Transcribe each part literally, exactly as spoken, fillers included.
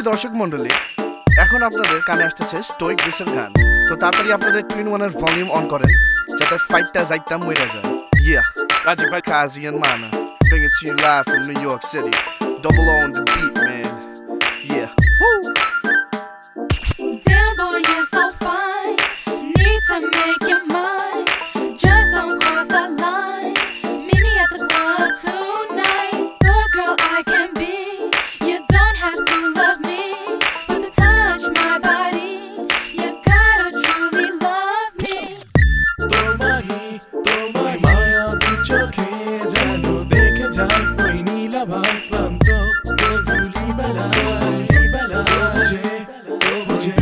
দর্শক মণ্ডলী, এখন আপনাদের কানে আসতেছে স্টোইক ব্রিসের গান। তো তাড়াতাড়ি আপনাদের টুইন ওয়ানের ভলিউম অন করেন যাতে ফাইটটা যাইতাম মইরা যায়। Yeah, Raji by Kazi and Mana, bring it to you live from New York City. Double on the beat, man. Yeah. Woo! Damn boy, you're so fine. Need to make your mind. Just don't cross the line. Meet me at the club tonight. The girl I can be. You don't have to love me, but to touch my body, you gotta truly love me. তোমারি তোমার মায়াবী চোখে যেন দেখে যায় ওই নীলাভার প্রান্ত গধূলি বেলা বেলা যে যে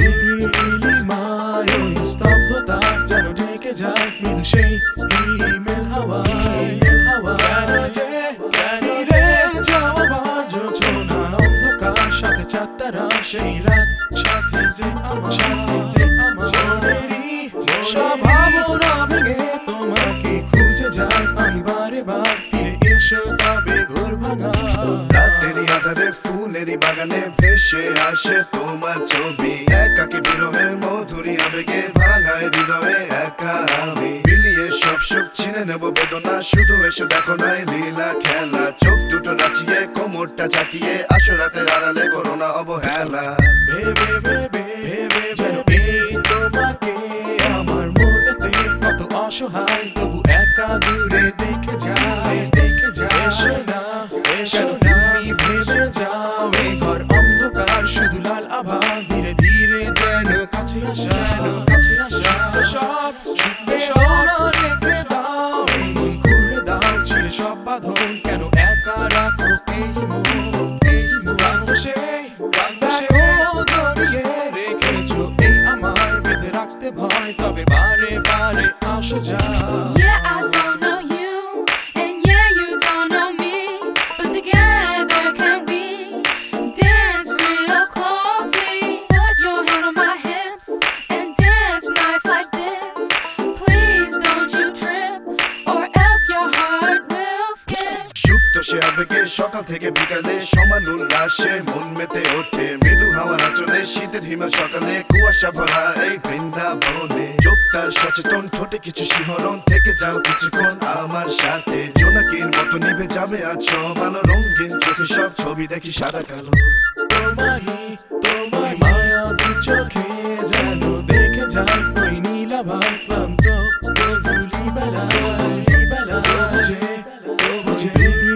নীলিমায় ওই স্তব্ধতা যেন ঢেকে যায় মৃদু সেই ইমেল হাওয়া হাওয়া কেন যে কেন রে যাওয়া যোজনা অন্ধকার সাথে চাঁদতারা সেই রাত সাথে যে আমার সাথে যে আমার মনেরই সব ভাবনা ভেঙে তোমাকে খুঁজে যায় আমি বারে বার ফিরে এসো তবে ঘোর ভাঙা রাতেরই আধারে ফুলেরই বাগানে ভেসে আসে তোমার ছবি। একাকী বিরহের মধুরী আবেগে ভাঙায় হৃদয়ে একা আমি। মিলিয়ে সব সুখ ছিনে নেব বেদনা, শুধু এসো দেখো নাই লীলা খেলা। চোখ দুটো নাচিয়ে কোমরটা চাকিয়ে আসো রাতের আড়ালে করো না অবহেলা। ভেবে ভেবে ভেবে যেন পেয়ে তোমাকে আমার মনেতে কত অসহায় তবু একা দূরে দেখে যায় দেখে যায় এসো না এসো না ভেবে যাও এ ঘর অন্ধকার শুধু লাল আভা ধীরে ধীরে যেন কাছে আসা যেন কাছে আসা সব শুদ্ধ সব রেখে দাও এই মন খুলে দাও ছিল সব বাঁধন কেন একা রাখো এই মন এই মন রাখো সেই রাখো সেই জড়িয়ে রেখেছো এই আমার বেঁধে রাখতে ভয় তবে বারে বারে আসো যা Yeah, I don't know you, and yeah, you don't know me, but together can we dance real closely? Put your hand on my hips and dance nice like this. Please don't you trip, or else your heart will skip. সুপ্ত সে আবেগে সকাল থেকে বিকালে সমান উল্লাসে মন মেতে ওঠে। মৃদু হাওয়ার আঁচলে শীতের হিমেল সকালে কুয়াশা ভরা এই বৃন্দাবনে। চোখটার সচেতন ঠোঁটে কিছু শিহরণ থেকে যাও কিছুক্ষণ আমার সাথে। জোনাকির মতো নিভে যাবে আজ সব আলো, রঙিন চোখে সব ছবি দেখি সাদা কালো। তোমারি তোমার মায়াবী চোখে যেন দেখে যায় ওই নীলাভার প্রান্ত গধূলি বেলা বেলা যে যে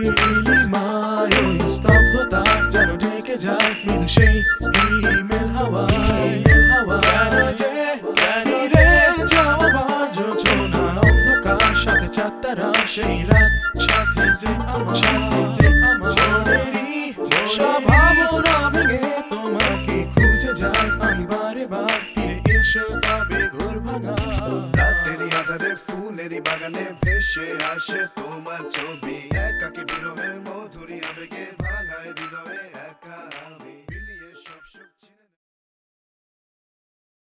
নীলিমায় ওই স্তব্ধতা যেন ঢেকে যায় মৃদু সেই ইমেল হাওয়া হাওয়া কেন যে কেন রে যাওয়া যোজনা অন্ধকার সাথে চাঁদতারা সেই রাত সাথে যে আমার সাথে যে আমার মনেরই সব ভাবনা ভেঙে তোমাকে খুঁজে যায় আমি বারে বার ফিরে এসো তবে ঘোর ভাঙা রাতেরই আধারে ফুলেরই বাগানে ভেসে আসে তোমার ছবি। একাকী বিরহের মধুরী আবেগে